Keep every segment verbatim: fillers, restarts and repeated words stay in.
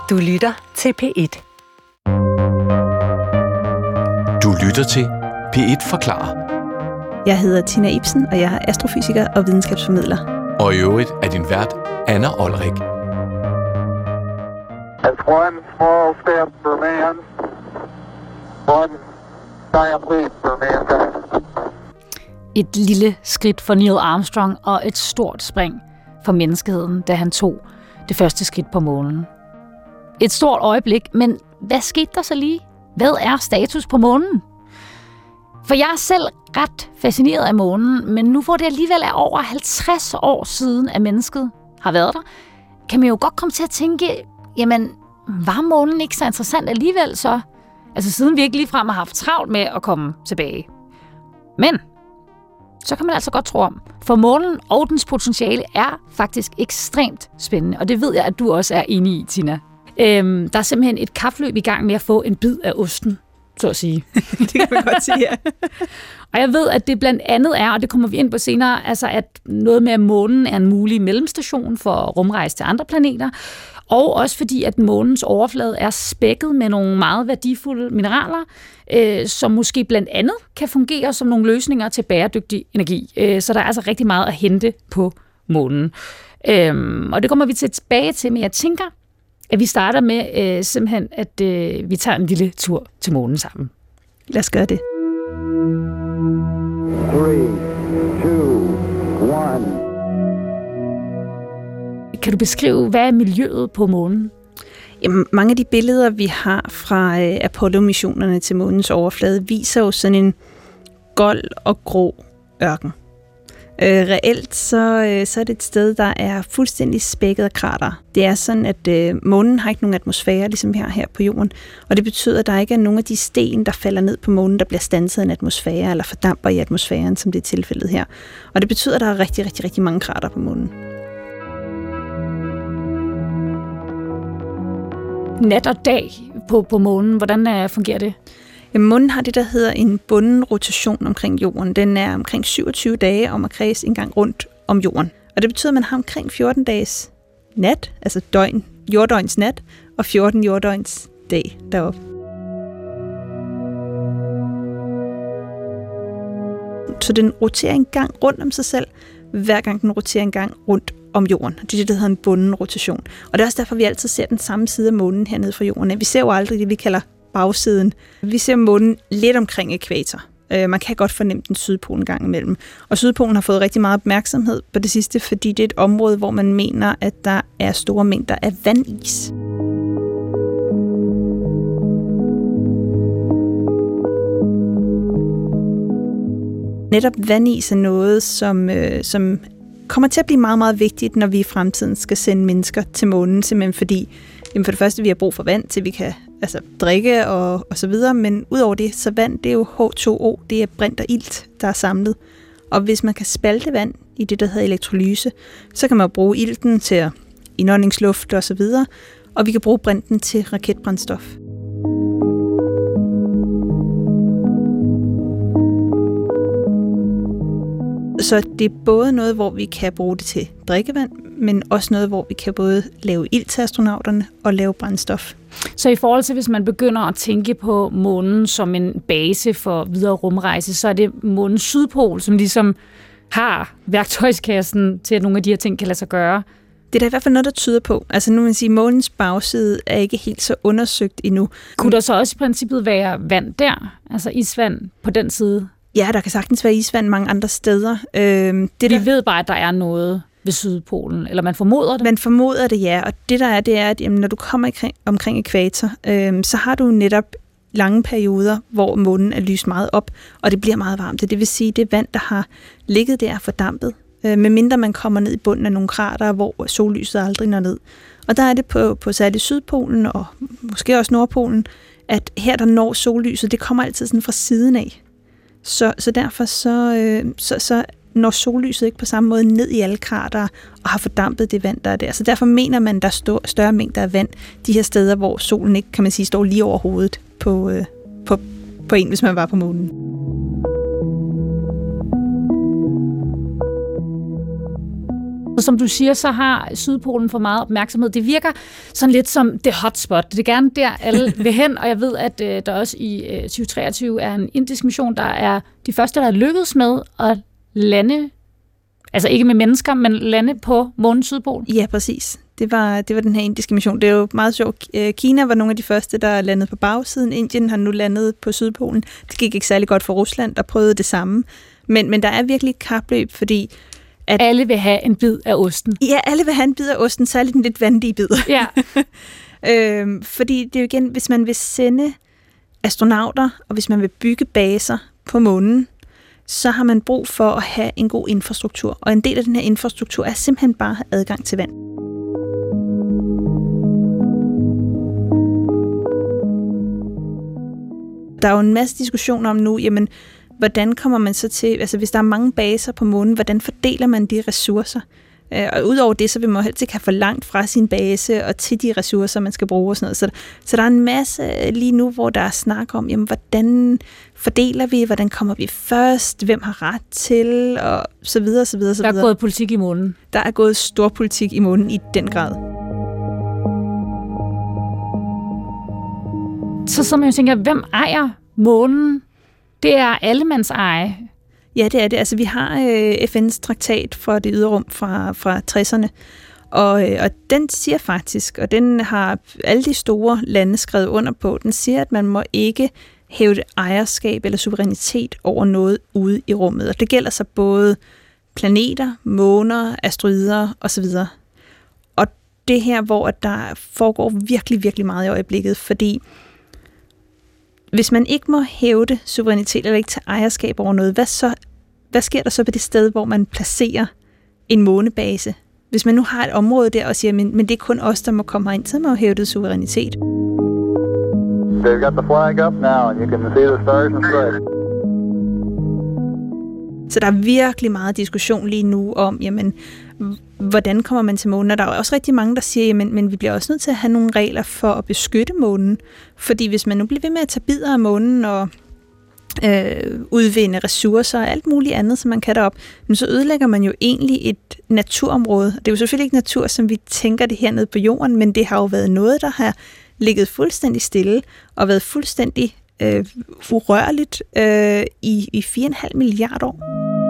Du lytter til P et. Du lytter til P et forklarer. Jeg hedder Tina Ibsen, og jeg er astrofysiker og videnskabsformidler. Og i øvrigt er din vært Anna Olrik. It's one small step for man, one giant leap for mankind. Et lille skridt for Neil Armstrong og et stort spring for menneskeheden, da han tog det første skridt på månen. Et stort øjeblik, men hvad skete der så lige? Hvad er status på månen? For jeg er selv ret fascineret af månen, men nu hvor det alligevel er over halvtreds år siden, at mennesket har været der, kan man jo godt komme til at tænke, jamen, var månen ikke så interessant alligevel så? Altså siden vi ikke ligefrem har haft travlt med at komme tilbage. Men så kan man altså godt tro om, for månen og dens potentiale er faktisk ekstremt spændende, og det ved jeg, at du også er enig i, Tina. Øhm, der er simpelthen et kapløb i gang med at få en bid af osten, så at sige. Det kan man godt sige, ja. Og jeg ved, at det blandt andet er, og det kommer vi ind på senere, altså at noget med, at månen er en mulig mellemstation for rumrejse til andre planeter, og også fordi, at månens overflade er spækket med nogle meget værdifulde mineraler, øh, som måske blandt andet kan fungere som nogle løsninger til bæredygtig energi. Øh, så der er altså rigtig meget at hente på månen. Øh, og det kommer vi tilbage til, men jeg tænker, at vi starter med øh, simpelthen, at øh, vi tager en lille tur til månen sammen. Lad os gøre det. Three, two, one. Kan du beskrive, hvad er miljøet på månen? Jamen, mange af de billeder, vi har fra øh, Apollo-missionerne til månens overflade, viser jo sådan en gold og grå ørken. Øh, reelt så, øh, så er det et sted, der er fuldstændig spækket af krater. Det er sådan, at øh, månen har ikke nogen atmosfære, ligesom her, her på jorden. Og det betyder, at der ikke er nogen af de sten, der falder ned på månen, der bliver standset i en atmosfære, eller fordamper i atmosfæren, som det er tilfældet her. Og det betyder, at der er rigtig, rigtig, rigtig mange krater på månen. Nat og dag på, på månen, hvordan uh, fungerer det? Jamen, månen har det, der hedder en bunden rotation omkring jorden. Den er omkring syvogtyve dage om at kredse en gang rundt om jorden. Og det betyder, at man har omkring fjorten dages nat, altså døgn, jorddøgns nat, og fjorten jorddøgns dag deroppe. Så den roterer en gang rundt om sig selv, hver gang den roterer en gang rundt om jorden. Det er det, der hedder en bunden rotation. Og det er også derfor, vi altid ser den samme side af månen hernede fra jorden. Vi ser jo aldrig det, vi kalder bagsiden. Vi ser månen lidt omkring ækvator. Man kan godt fornemme den sydpolen gang imellem. Og Sydpolen har fået rigtig meget opmærksomhed på det sidste, fordi det er et område, hvor man mener, at der er store mængder af vandis. Netop vandis er noget, som, øh, som kommer til at blive meget, meget vigtigt, når vi i fremtiden skal sende mennesker til månen, simpelthen fordi, jamen for det første, vi har brug for vand, til vi kan altså, drikke og, og så videre, men udover det, så vand, det er jo H to O, det er brint og ilt, der er samlet. Og hvis man kan spalte vand i det, der hedder elektrolyse, så kan man bruge ilten til indåndingsluft og så videre, og vi kan bruge brinten til raketbrændstof. Så det er både noget, hvor vi kan bruge det til drikkevand, men også noget, hvor vi kan både lave ild til astronauterne og lave brændstof. Så i forhold til, hvis man begynder at tænke på månen som en base for videre rumrejse, så er det månens sydpol, som ligesom har værktøjskassen til, at nogle af de her ting kan lade sig gøre. Det er der i hvert fald noget, der tyder på. Altså nu vil man sige, at månens bagside er ikke helt så undersøgt endnu. Kunne der så også i princippet være vand der? Altså isvand på den side? Ja, der kan sagtens være isvand mange andre steder. Øhm, det Vi der, ved bare, at der er noget ved Sydpolen, eller man formoder det? Man formoder det, ja. Og det der er, det er, at jamen, når du kommer omkring, omkring ækvator, øhm, så har du netop lange perioder, hvor månen er lyst meget op, og det bliver meget varmt. Det vil sige, at det vand, der har ligget der, er fordampet. Øh, medmindre man kommer ned i bunden af nogle krater, hvor sollyset aldrig når ned. Og der er det på, på særligt Sydpolen, og måske også Nordpolen, at her der når sollyset, det kommer altid sådan fra siden af. Så, så derfor så, øh, så, så når sollyset ikke på samme måde ned i alle krater og har fordampet det vand, der er der. Så derfor mener man, der er større, større mængder af vand de her steder, hvor solen ikke, kan man sige, står lige over hovedet på, øh, på, på en, hvis man var på månen. Som du siger, så har Sydpolen for meget opmærksomhed. Det virker sådan lidt som det hotspot. Det er gerne der, alle vil hen, og jeg ved, at øh, der også i øh, tyve treogtyve er en indisk mission, der er de første, der er lykkedes med at lande, altså ikke med mennesker, men lande på månens sydpol. Ja, præcis. Det var, det var den her indiske mission. Det er jo meget sjovt. Kina var nogle af de første, der landede på bagsiden. Indien har nu landet på Sydpolen. Det gik ikke særlig godt for Rusland, der prøvede det samme. Men, men der er virkelig et kapløb, fordi at alle vil have en bid af osten. Ja, alle vil have en bid af osten, særligt en lidt vandige bid. Ja. øhm, fordi det er jo igen, hvis man vil sende astronauter, og hvis man vil bygge baser på månen, så har man brug for at have en god infrastruktur. Og en del af den her infrastruktur er simpelthen bare at have adgang til vand. Der er jo en masse diskussioner om nu, jamen, hvordan kommer man så til, altså hvis der er mange baser på månen, hvordan fordeler man de ressourcer? Og udover det, så vil man jo helst ikke have for langt fra sin base og til de ressourcer, man skal bruge og sådan noget. Så, så der er en masse lige nu, hvor der er snak om, jamen, hvordan fordeler vi, hvordan kommer vi først, hvem har ret til, og så videre, så videre, så videre. Der er gået politik i månen. Der er gået stor politik i månen i den grad. Så så man jo tænker, hvem ejer månen? Det er allemands eje. Ja, det er det. Altså, vi har øh, F N's traktat for det ydre rum fra, fra tresserne, og, øh, og den siger faktisk, og den har alle de store lande skrevet under på, den siger, at man må ikke hævde ejerskab eller suverænitet over noget ude i rummet. Og det gælder så både planeter, måner, asteroider osv. Og det her, hvor der foregår virkelig, virkelig meget i øjeblikket, fordi hvis man ikke må hævde suverænitet eller ikke tage ejerskab over noget, hvad, så, hvad sker der så på det sted, hvor man placerer en månebase? Hvis man nu har et område der og siger, men, men det er kun os, der må komme herind, så må man hævde suverænitet. They've got the flag up now, and you can see the stars and stripes. Så der er virkelig meget diskussion lige nu om, jamen, hvordan kommer man til månen? Og der er også rigtig mange, der siger, jamen, men vi bliver også nødt til at have nogle regler for at beskytte månen. Fordi hvis man nu bliver ved med at tage bidder af månen og øh, udvinde ressourcer og alt muligt andet, som man kan derop, så ødelægger man jo egentlig et naturområde. Det er jo selvfølgelig ikke natur, som vi tænker det hernede på jorden, men det har jo været noget, der har ligget fuldstændig stille og været fuldstændig øh, urørligt øh, i, i fire komma fem milliarder år.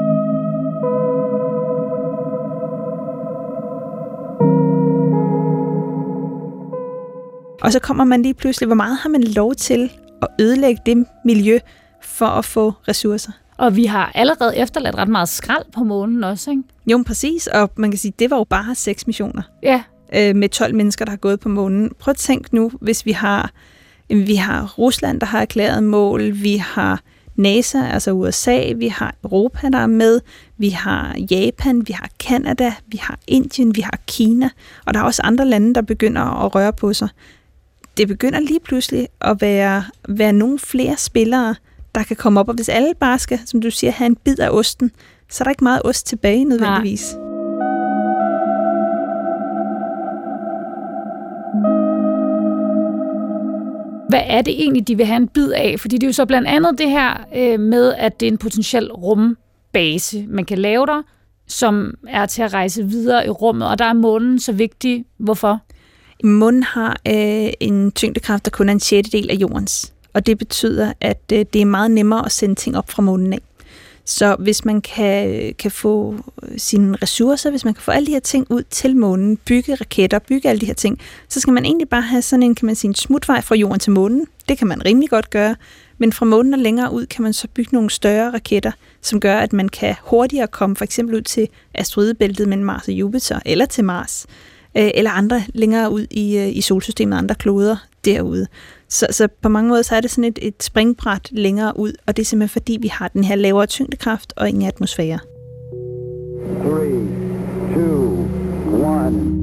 Og så kommer man lige pludselig, hvor meget har man lov til at ødelægge det miljø for at få ressourcer? Og vi har allerede efterladt ret meget skrald på månen også, ikke? Jo, præcis. Og man kan sige, det var jo bare seks missioner. Ja. Øh, med tolv mennesker, der har gået på månen. Prøv at tænke nu, hvis vi har, vi har Rusland, der har erklæret mål, vi har NASA, altså U S A, vi har Europa, der er med, vi har Japan, vi har Canada, vi har Indien, vi har Kina, og der er også andre lande, der begynder at røre på sig. Det begynder lige pludselig at være, være nogle flere spillere, der kan komme op, og hvis alle bare skal, som du siger, have en bid af osten, så er der ikke meget ost tilbage nødvendigvis. Nej. Hvad er det egentlig, de vil have en bid af? Fordi det er jo så blandt andet det her øh, med, at det er en potentiel rumbase, man kan lave der, som er til at rejse videre i rummet, og der er månen så vigtig. Hvorfor? Månen har øh, en tyngdekraft, der kun er en sjettedel af jordens, og det betyder, at øh, det er meget nemmere at sende ting op fra månen af. Så hvis man kan, kan få sine ressourcer, hvis man kan få alle de her ting ud til månen, bygge raketter, bygge alle de her ting, så skal man egentlig bare have sådan en, kan man sige, en smutvej fra jorden til månen. Det kan man rimelig godt gøre, men fra månen og længere ud kan man så bygge nogle større raketter, som gør, at man kan hurtigere komme for eksempel ud til asteroidebæltet mellem Mars og Jupiter, eller til Mars, eller andre længere ud i, i solsystemet, andre kloder derude. Så, så på mange måder så er det sådan et, et springbræt længere ud, og det er simpelthen fordi, vi har den her lavere tyngdekraft og ingen atmosfære. Three, two, one.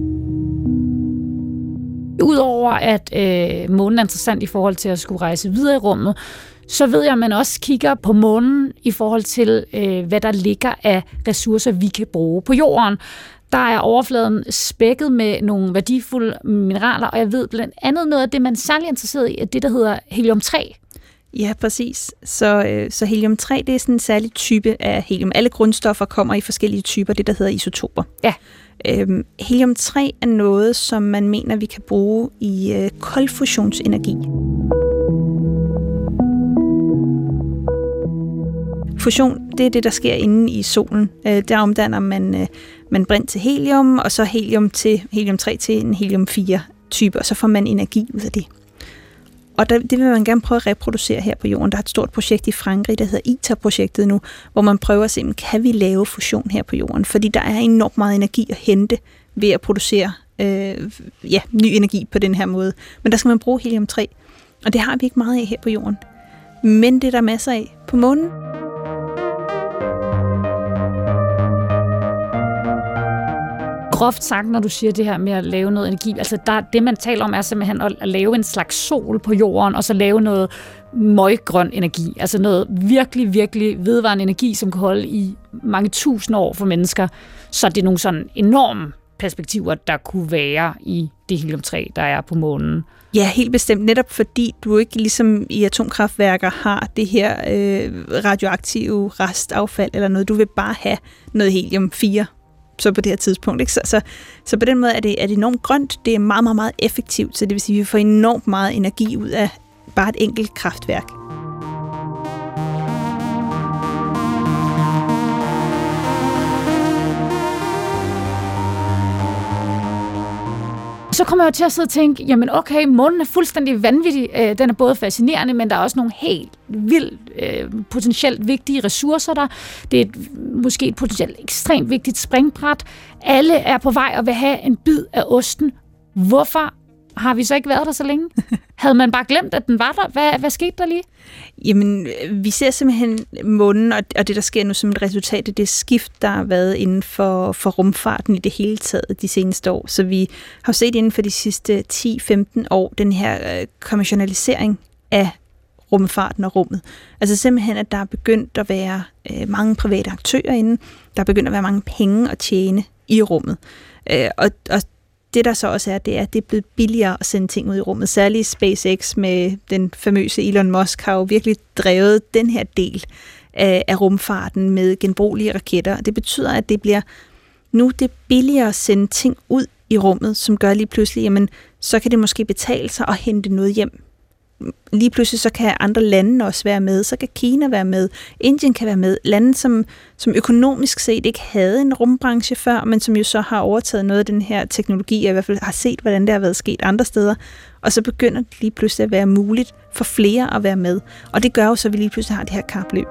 Udover at øh, månen er interessant i forhold til at skulle rejse videre i rummet, så ved jeg, at man også kigger på månen i forhold til, øh, hvad der ligger af ressourcer, vi kan bruge på jorden. Der er overfladen spækket med nogle værdifulde mineraler, og jeg ved blandt andet noget af det, man er særlig interesseret i, er det, der hedder helium tre. Ja, præcis. Så, øh, så helium tre, det er sådan en særlig type af helium. Alle grundstoffer kommer i forskellige typer, det der hedder isotoper. Ja. Øhm, helium tre er noget, som man mener, vi kan bruge i øh, koldfusionsenergi. Fusion, det er det, der sker inde i solen. Øh, der omdanner man, øh, man brint til helium, og så helium til helium tre til en helium fire type, og så får man energi ud af det. Og der, det vil man gerne prøve at reproducere her på jorden. Der er et stort projekt i Frankrig, der hedder ITER-projektet nu, hvor man prøver at se, kan vi lave fusion her på jorden? Fordi der er enormt meget energi at hente ved at producere øh, ja, ny energi på den her måde. Men der skal man bruge helium tre, og det har vi ikke meget af her på jorden. Men det er der masser af på månen. Groft sagt, når du siger det her med at lave noget energi, altså der, det man taler om er simpelthen at, at lave en slags sol på jorden, og så lave noget møggrøn energi, altså noget virkelig, virkelig vedvarende energi, som kan holde i mange tusind år for mennesker. Så det er nogle sådan enorme perspektiver, der kunne være i det helium tre, der er på månen. Ja, helt bestemt. Netop fordi du ikke ligesom i atomkraftværker har det her øh, radioaktive restaffald eller noget. Du vil bare have noget helium fire. Så på det her tidspunkt. Ikke? Så, så, så på den måde er det, er det enormt grønt. Det er meget, meget, meget effektivt. Så det vil sige, at vi får enormt meget energi ud af bare et enkelt kraftværk. Så kommer jeg til at sidde og tænke, jamen okay, månen er fuldstændig vanvittig. Den er både fascinerende, men der er også nogle helt vildt, potentielt vigtige ressourcer der. Det er et, måske et potentielt ekstremt vigtigt springbræt. Alle er på vej og vil have en bid af osten. Hvorfor har vi så ikke været der så længe? Havde man bare glemt, at den var der? Hvad, hvad skete der lige? Jamen, vi ser simpelthen månen, og det, der sker nu som et resultat af det skift, der har været inden for, for rumfarten i det hele taget de seneste år. Så vi har set inden for de sidste ti til femten år den her øh, kommercialisering af rumfarten og rummet. Altså simpelthen, at der er begyndt at være øh, mange private aktører inde. Der er begyndt at være mange penge at tjene i rummet. Øh, og, og det der så også er, det er, at det er blevet billigere at sende ting ud i rummet. Særligt SpaceX med den famøse Elon Musk har jo virkelig drevet den her del af, af rumfarten med genbrugelige raketter. Det betyder, at det bliver nu det er billigere at sende ting ud i rummet, som gør lige pludselig, jamen, så kan det måske betale sig at hente noget hjem. Lige pludselig så kan andre lande også være med, så kan Kina være med, Indien kan være med, lande som, som økonomisk set ikke havde en rumbranche før, men som jo så har overtaget noget af den her teknologi, og i hvert fald har set, hvordan det har været sket andre steder, og så begynder det lige pludselig at være muligt for flere at være med, og det gør jo så, at vi lige pludselig har det her kapløb.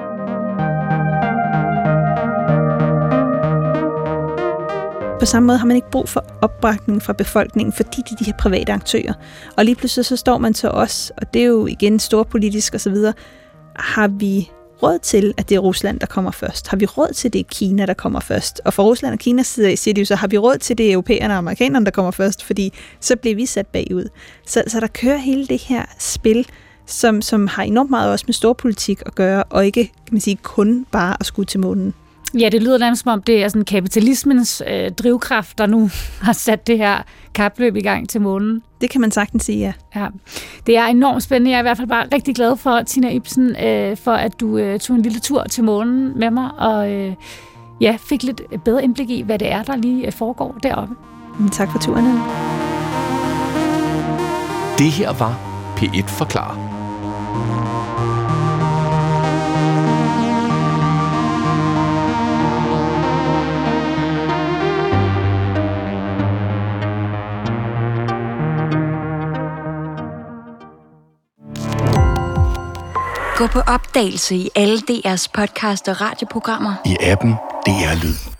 På samme måde har man ikke brug for opbakning fra befolkningen, fordi de er de her private aktører. Og lige pludselig så står man til os, og det er jo igen storpolitisk og så videre, har vi råd til, at det er Rusland, der kommer først? Har vi råd til, at det er Kina, der kommer først? Og for Rusland og Kina siger de jo så, har vi råd til, at det er europæerne og amerikanerne, der kommer først? Fordi så bliver vi sat bagud. Så, så der kører hele det her spil, som, som har enormt meget også med storpolitik at gøre, og ikke kan man sige, kun bare at skulle til månen. Ja, det lyder nærmest som om, det er sådan kapitalismens øh, drivkraft, der nu har sat det her kapløb i gang til månen. Det kan man sagtens sige, ja. ja. Det er enormt spændende. Jeg er i hvert fald bare rigtig glad for, Tina Ibsen, øh, for at du øh, tog en lille tur til månen med mig, og øh, ja, fik lidt bedre indblik i, hvad det er, der lige øh, foregår deroppe. Men tak for turen, Anne. Det her var P et Forklarer. Gå på opdagelse i alle D R's podcast og radioprogrammer. I appen D R Lyd.